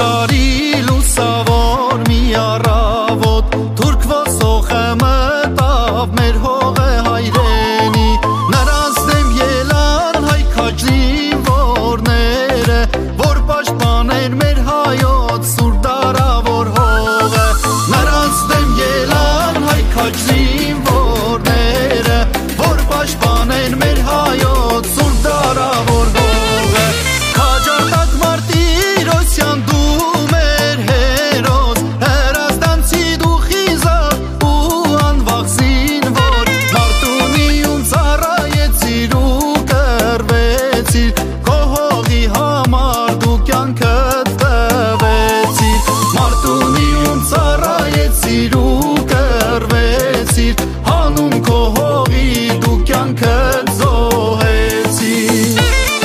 աշխարհի լուսավոր մի առավոտ թուրք ոսոխը մտավ մեր հողը հայրենի նրանց դեմ ելան հայ քաջին որները որ պաշտպանեն մեր հայոց սուրբ դարավոր հողը նրանց դեմ ելան հայ քաջին որները որ պաշտպանեն մեր հայոց սուրբ դարավոր հողը քաջարտակ մարտիրոսյան դու մեր հերոս հրազդանցի դու խիզախ ու անվախսին որ մարտունիում ծառայեցիր ու կռվեցիր քո հողի համար դու կյանքդ տվեցիր մարտունիում ծառայեցիր ու կռվեցիր հանուն քո հողի դու կյանքդ զոհեցիր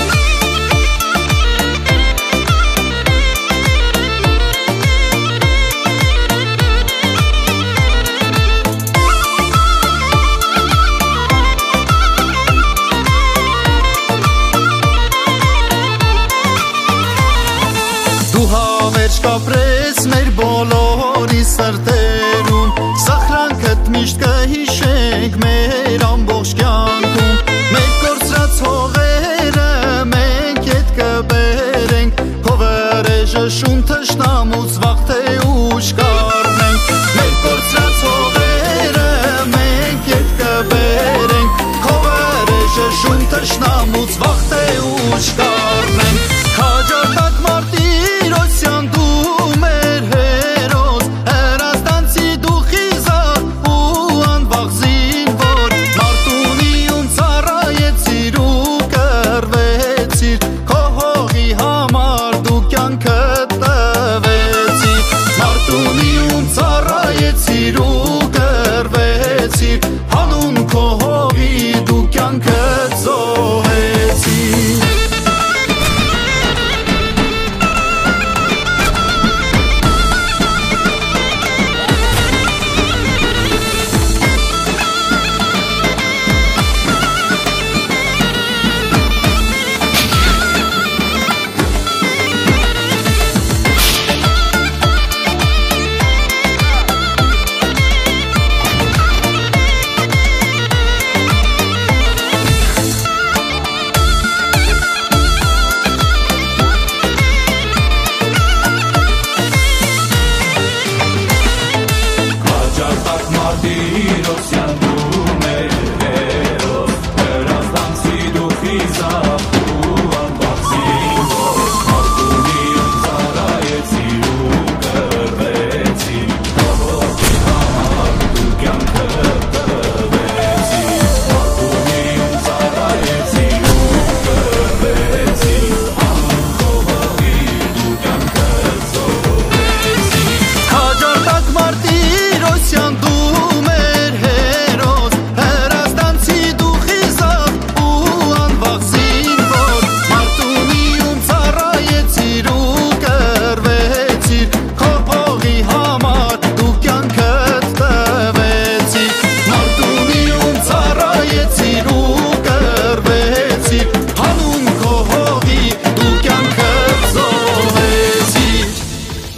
Դու հավերժ կապրես մեր բոլորի սրտերում սխրանքդ միշտ